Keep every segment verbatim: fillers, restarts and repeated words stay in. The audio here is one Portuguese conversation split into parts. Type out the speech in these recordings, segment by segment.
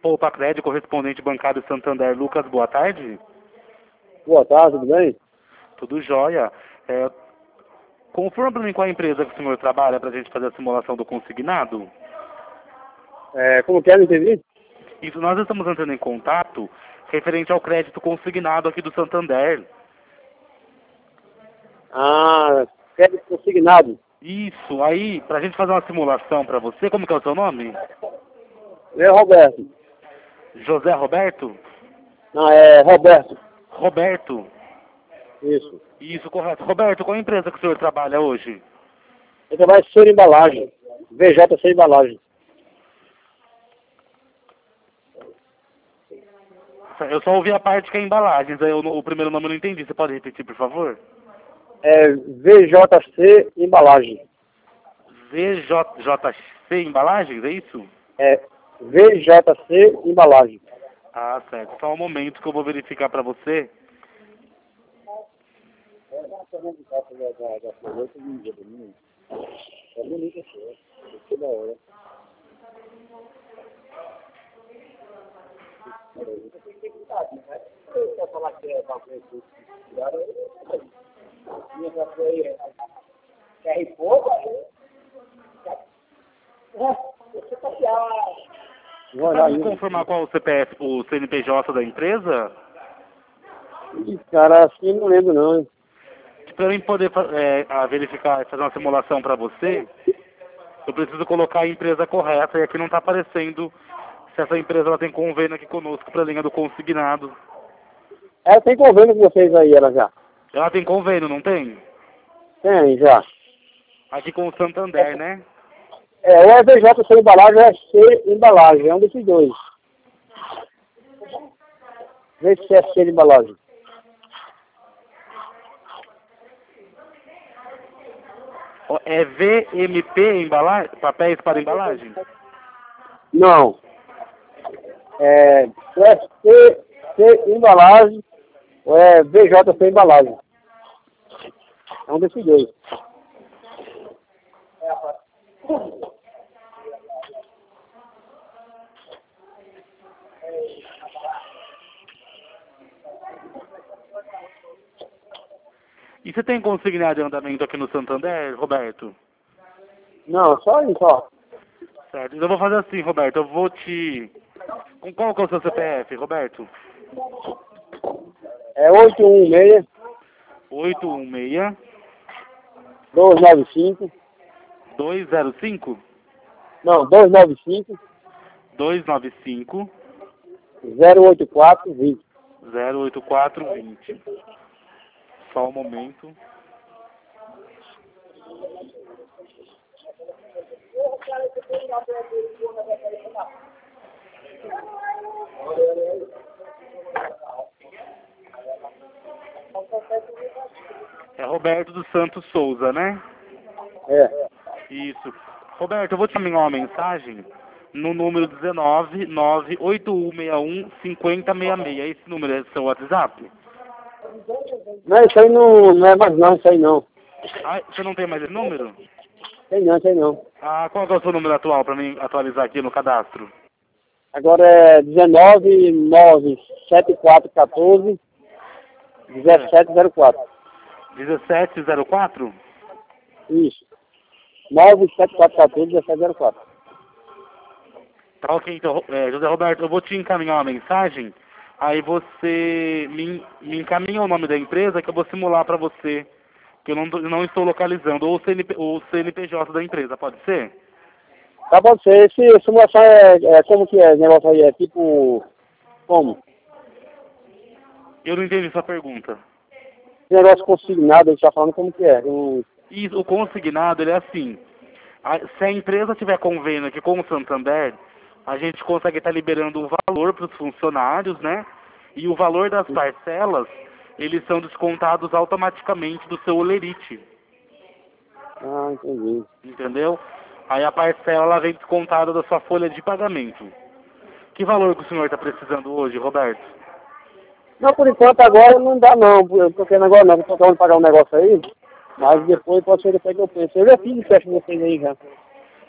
Poupa Crédito, correspondente bancário Santander. Lucas, boa tarde. Boa tarde, tudo bem? Tudo jóia. É, confirma para mim qual a empresa que o senhor trabalha para a gente fazer a simulação do consignado? É, como quer, não entendi? Isso, nós estamos entrando em contato referente ao crédito consignado aqui do Santander. Ah, crédito consignado. Isso, aí, para a gente fazer uma simulação para você, como que é o seu nome? É Roberto. José Roberto? Não, é Roberto. Roberto. Isso. Isso, correto. Roberto, qual a empresa que o senhor trabalha hoje? Eu trabalho em Ser Embalagem. V J Ser Embalagem. Eu só ouvi a parte que é embalagens, aí eu, o primeiro nome eu não entendi. Você pode repetir, por favor? É V J C Embalagem. V J C Embalagens, é isso? É V J C Embalagem. Ah, certo. Só um momento que eu vou verificar para você. Você pode me confirmar qual o C P F, o C N P J da empresa? Ih, cara, assim não lembro não, hein? Para eu poder é, a verificar, fazer uma simulação para você, eu preciso colocar a empresa correta e aqui não está aparecendo se essa empresa ela tem convênio aqui conosco para a linha do consignado. É, tem convênio com vocês aí, ela já. Ela tem convênio, não tem? Tem, já. Aqui com o Santander, né? É, ou é V J C Embalagem ou é C Embalagem, é um desses dois. Vê se é C Embalagem. É V M P embalagem? Papéis para embalagem? Não. É, ou é C, C Embalagem ou é V J C Embalagem. É um desses dois. E você tem consignado em andamento aqui no Santander, Roberto? Não, só isso, ó. Certo. Então eu vou fazer assim, Roberto. Eu vou te... Com qual que é o seu C P F, Roberto? É oito um seis, oito um seis, dois nove cinco. dois zero cinco, Não, dois nove cinco, dois nove cinco, zero oito quatro vinte. zero oito quatro vinte. Só um momento. É Roberto dos Santos Souza, né? É. Isso. Roberto, eu vou te enviar uma mensagem no número dezenove, nove oito um seis um, cinco zero seis seis. Esse número é seu WhatsApp? Não, isso aí não, não é mais não, isso aí não. Ah, você não tem mais esse número? Tem não, tem não. Ah, qual que é o seu número atual para mim atualizar aqui no cadastro? Agora é dezenove, nove, setenta e quatro, quatorze, dezessete zero quatro. dezessete zero quatro? Isso. nove sete quatro um quatro, um sete zero quatro. Tá ok, então, é, José Roberto, eu vou te encaminhar uma mensagem, aí você me, me encaminha o nome da empresa que eu vou simular para você, que eu não, não estou localizando, ou o, C N P, ou o C N P J da empresa, pode ser? Tá, pode ser. Esse simulação é, é como que é? Esse negócio aí é tipo... Como? Eu não entendi sua pergunta. Esse negócio consignado, a gente tá falando como que é? Um... E o consignado, ele é assim, a, se a empresa tiver convênio aqui com o Santander, a gente consegue estar liberando o valor para os funcionários, né? E o valor das parcelas, eles são descontados automaticamente do seu olerite. Ah, entendi. Entendeu? Aí a parcela ela vem descontada da sua folha de pagamento. Que valor que o senhor está precisando hoje, Roberto? Não, por enquanto agora não dá não, porque agora não, estou tentando pagar um negócio aí, mas depois pode ser depois que eu penso. Eu já fiz o teste com vocês aí já.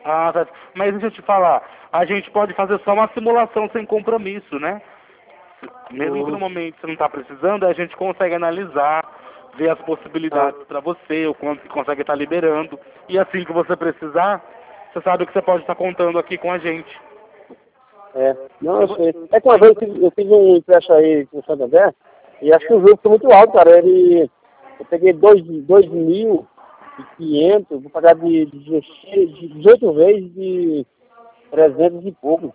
Ah, tá. Mas deixa eu te falar, a gente pode fazer só uma simulação sem compromisso, né? Mesmo que no momento você não está precisando, a gente consegue analisar, ver as possibilidades Ah. para você, o quanto você consegue estar liberando. E assim que você precisar, você sabe que você pode estar contando aqui com a gente. É, não, eu sei. É que uma vez eu fiz, eu fiz um empréstimo aí com o Santander, e acho que o juros foi muito alto, cara. Ele, eu peguei dois mil e quinhentos, vou pagar de, de, de dezoito vezes de trezentos e pouco.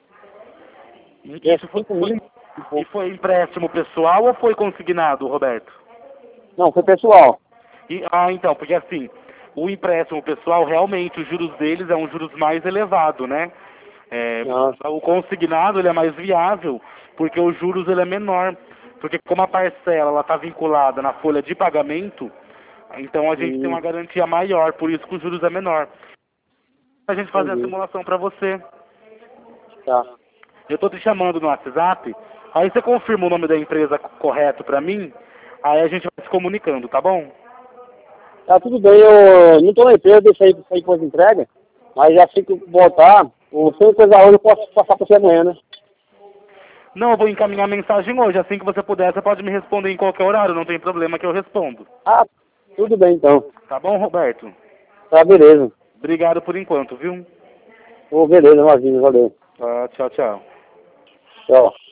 Isso foi, foi, e foi empréstimo pessoal ou foi consignado, Roberto? Não, foi pessoal. E, ah, então, porque assim, o empréstimo pessoal, realmente, os juros deles é um juros mais elevado, né? É, o consignado, ele é mais viável, porque os juros, ele é menor. Porque como a parcela, ela está vinculada na folha de pagamento, então a gente Sim. tem uma garantia maior, por isso que os juros é menor. A gente fazer a Entendi. simulação para você. Tá. Eu estou te chamando no WhatsApp, aí você confirma o nome da empresa correto para mim, aí a gente vai se comunicando, tá bom? Tá, tudo bem, eu não tô na empresa, deixa aí sair depois de entrega, mas já sei que voltar, ou se eu coisa hoje, eu posso passar para você amanhã, né? Não, eu vou encaminhar a mensagem hoje, assim que você puder, você pode me responder em qualquer horário, não tem problema que eu respondo. Ah, tudo bem então. Tá bom, Roberto? Tá, beleza. Obrigado por enquanto, viu? Ô, beleza, imagina, valeu. Tá, tchau, tchau. Tchau.